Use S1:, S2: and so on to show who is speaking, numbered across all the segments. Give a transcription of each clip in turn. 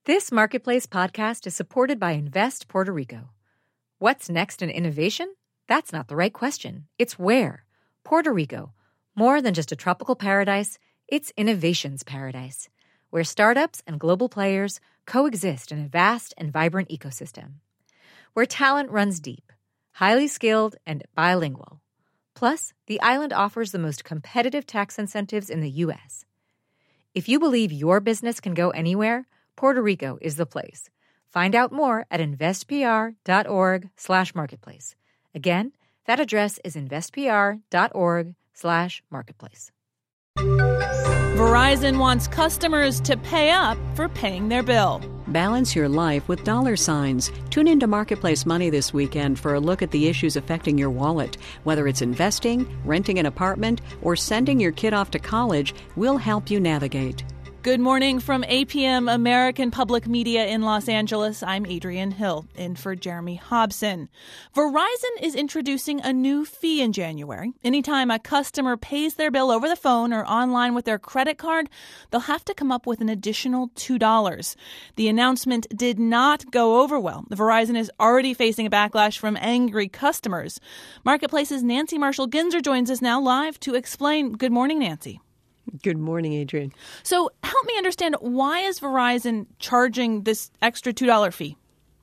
S1: This Marketplace podcast is supported by Invest Puerto Rico. What's next in innovation? That's not the right question. It's where. Puerto Rico. More than just a tropical paradise, it's innovation's paradise, where startups and global players coexist in a vast and vibrant ecosystem. Where talent runs deep, highly skilled, and bilingual. Plus, the island offers the most competitive tax incentives in the U.S. If you believe your business can go anywhere, Puerto Rico is the place. Find out more at investpr.org/marketplace. Again, that address is investpr.org/marketplace.
S2: Verizon wants customers to pay up for paying their bill.
S3: Balance your life with dollar signs. Tune into Marketplace Money this weekend for a look at the issues affecting your wallet. Whether it's investing, renting an apartment, or sending your kid off to college, we'll help you navigate.
S2: Good morning from APM American Public Media in Los Angeles. I'm Adrienne Hill, in for Jeremy Hobson. Verizon is introducing a new fee in January. Anytime a customer pays their bill over the phone or online with their credit card, they'll have to come up with an additional $2. The announcement did not go over well. Verizon is already facing a backlash from angry customers. Marketplace's Nancy Marshall-Ginzer joins us now live to explain. Good morning, Nancy.
S4: Good morning, Adrienne.
S2: So help me understand, why is Verizon charging this extra $2 fee?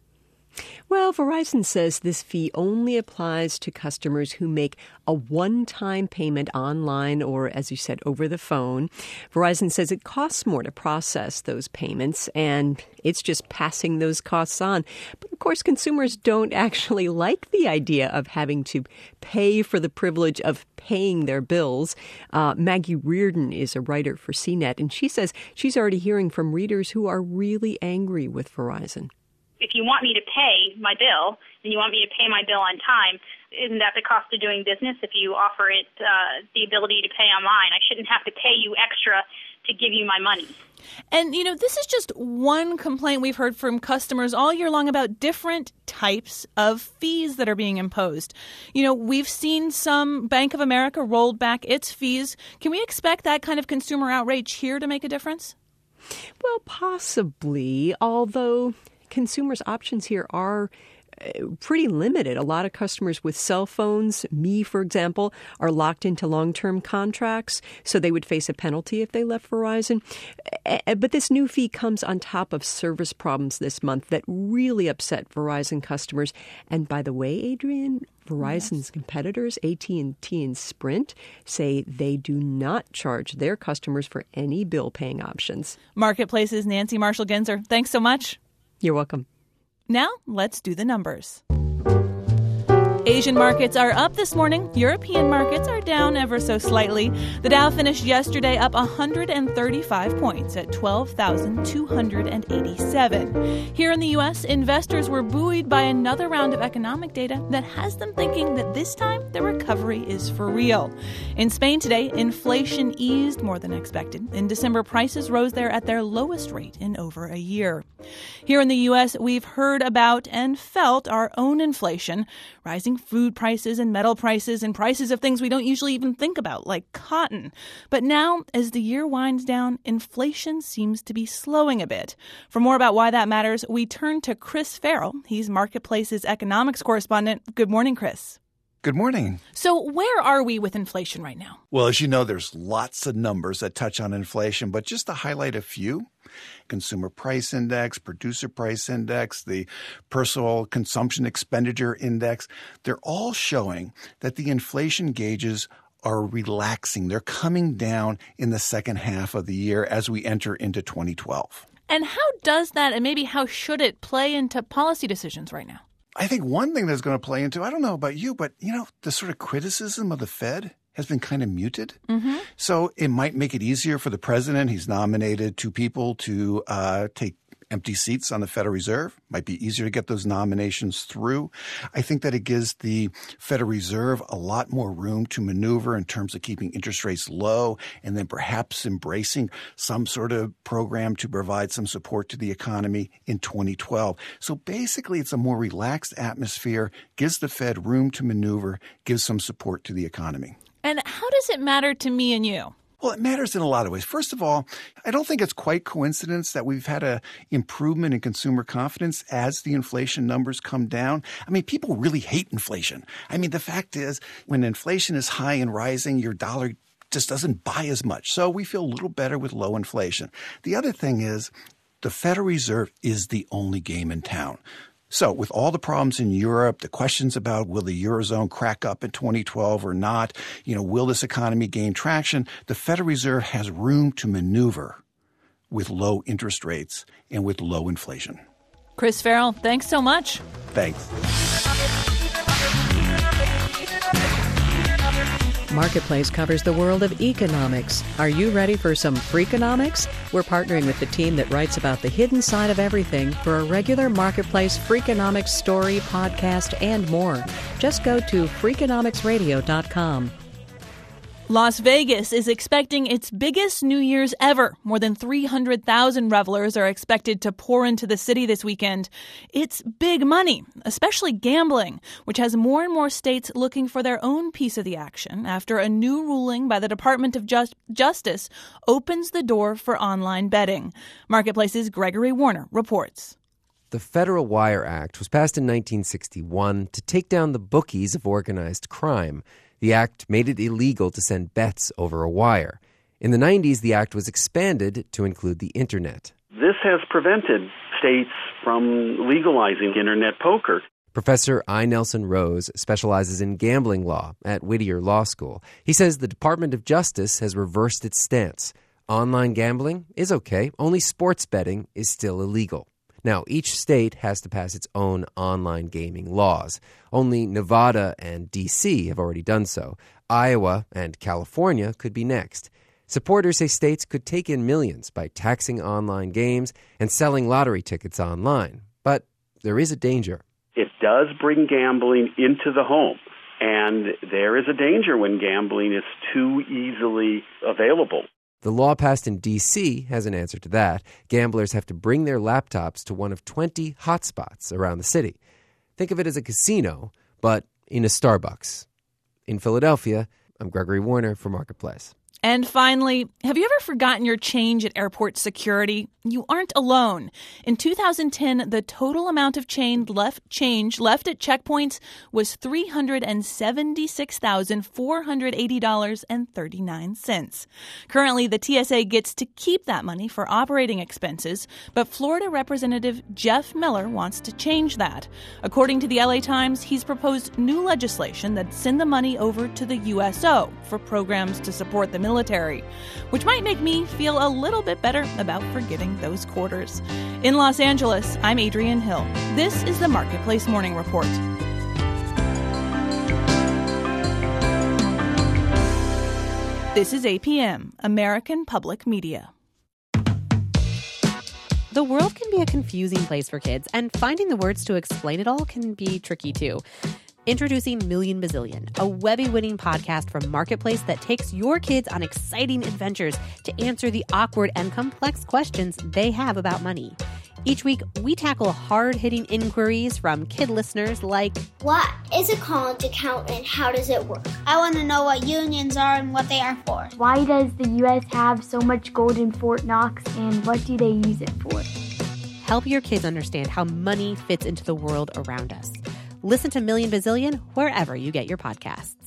S4: Well, Verizon says this fee only applies to customers who make a one-time payment online or, as you said, over the phone. Verizon says it costs more to process those payments, and it's just passing those costs on. But, of course, consumers don't actually like the idea of having to pay for the privilege of paying their bills. Maggie Reardon is a writer for CNET, and she says she's already hearing from readers who are really angry with Verizon.
S5: If you want me to pay my bill and you want me to pay my bill on time, isn't that the cost of doing business? If you offer it the ability to pay online, I shouldn't have to pay you extra to give you my money.
S2: And, this is just one complaint we've heard from customers all year long about different types of fees that are being imposed. We've seen some Bank of America rolled back its fees. Can we expect that kind of consumer outrage here to make a difference?
S4: Well, possibly, although consumers' options here are pretty limited. A lot of customers with cell phones, me, for example, are locked into long-term contracts, so they would face a penalty if they left Verizon. But this new fee comes on top of service problems this month that really upset Verizon customers. And by the way, Adrienne, Verizon's competitors, AT&T and Sprint, say they do not charge their customers for any bill-paying options.
S2: Marketplace's Nancy Marshall-Ginzer, thanks so much.
S4: You're welcome.
S2: Now, let's do the numbers. Asian markets are up this morning. European markets are down ever so slightly. The Dow finished yesterday up 135 points at 12,287. Here in the U.S., investors were buoyed by another round of economic data that has them thinking that this time the recovery is for real. In Spain today, inflation eased more than expected. In December, prices rose there at their lowest rate in over a year. Here in the U.S., we've heard about and felt our own inflation, rising food prices and metal prices and prices of things we don't usually even think about, like cotton. But now, as the year winds down, inflation seems to be slowing a bit. For more about why that matters, we turn to Chris Farrell. He's Marketplace's economics correspondent. Good morning, Chris.
S6: Good morning.
S2: So where are we with inflation right now?
S6: Well, as you know, there's lots of numbers that touch on inflation, but just to highlight a few, Consumer Price Index, Producer Price Index, the Personal Consumption Expenditure Index, they're all showing that the inflation gauges are relaxing. They're coming down in the second half of the year as we enter into 2012.
S2: And how does that, and maybe how should it play into policy decisions right now?
S6: I think one thing that's going to play into, I don't know about you, but, the sort of criticism of the Fed has been kind of muted. Mm-hmm. So it might make it easier for the president. He's nominated two people to take empty seats on the Federal Reserve. Might be easier to get those nominations through. I think that it gives the Federal Reserve a lot more room to maneuver in terms of keeping interest rates low and then perhaps embracing some sort of program to provide some support to the economy in 2012. So basically, it's a more relaxed atmosphere, gives the Fed room to maneuver, gives some support to the economy.
S2: And how does it matter to me and you?
S6: Well, it matters in a lot of ways. First of all, I don't think it's quite coincidence that we've had an improvement in consumer confidence as the inflation numbers come down. I mean, people really hate inflation. I mean, the fact is, when inflation is high and rising, your dollar just doesn't buy as much. So we feel a little better with low inflation. The other thing is, the Federal Reserve is the only game in town. So with all the problems in Europe, the questions about will the Eurozone crack up in 2012 or not, will this economy gain traction, the Federal Reserve has room to maneuver with low interest rates and with low inflation.
S2: Chris Farrell, thanks so much.
S6: Thanks.
S3: Marketplace covers the world of economics. Are you ready for some Freakonomics? We're partnering with the team that writes about the hidden side of everything for a regular Marketplace Freakonomics story, podcast, and more. Just go to Freakonomicsradio.com.
S2: Las Vegas is expecting its biggest New Year's ever. More than 300,000 revelers are expected to pour into the city this weekend. It's big money, especially gambling, which has more and more states looking for their own piece of the action after a new ruling by the Department of Justice opens the door for online betting. Marketplace's Gregory Warner reports.
S7: The Federal Wire Act was passed in 1961 to take down the bookies of organized crime. The act made it illegal to send bets over a wire. In the 90s, the act was expanded to include the Internet.
S8: This has prevented states from legalizing Internet poker.
S7: Professor I. Nelson Rose specializes in gambling law at Whittier Law School. He says the Department of Justice has reversed its stance. Online gambling is okay, only sports betting is still illegal. Now, each state has to pass its own online gaming laws. Only Nevada and D.C. have already done so. Iowa and California could be next. Supporters say states could take in millions by taxing online games and selling lottery tickets online. But there is a danger.
S8: It does bring gambling into the home. And there is a danger when gambling is too easily available.
S7: The law passed in D.C. has an answer to that. Gamblers have to bring their laptops to one of 20 hotspots around the city. Think of it as a casino, but in a Starbucks. In Philadelphia, I'm Gregory Warner for Marketplace.
S2: And finally, have you ever forgotten your change at airport security? You aren't alone. In 2010, the total amount of change left at checkpoints was $376,480.39. Currently, the TSA gets to keep that money for operating expenses, but Florida Representative Jeff Miller wants to change that. According to the LA Times, he's proposed new legislation that send the money over to the USO for programs to support the military, which might make me feel a little bit better about forgiving those quarters. In Los Angeles, I'm Adrienne Hill. This is the Marketplace Morning Report. This is APM, American Public Media.
S9: The world can be a confusing place for kids, and finding the words to explain it all can be tricky too. Introducing Million Bazillion, a Webby-winning podcast from Marketplace that takes your kids on exciting adventures to answer the awkward and complex questions they have about money. Each week, we tackle hard-hitting inquiries from kid listeners like,
S10: what is a college account and how does it work? I want to know what unions are and what they are for.
S11: Why does the U.S. have so much gold in Fort Knox and what do they use it for?
S9: Help your kids understand how money fits into the world around us. Listen to Million Bazillion wherever you get your podcasts.